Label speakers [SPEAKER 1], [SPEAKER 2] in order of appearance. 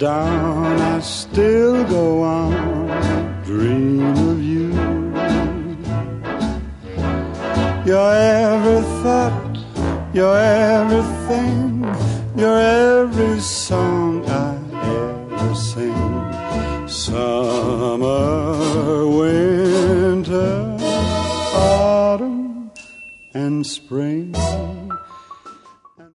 [SPEAKER 1] down, I still go on, dream of you. You're every thought, you're everything, you're every song I ever sing. Summer, winter, autumn, and spring.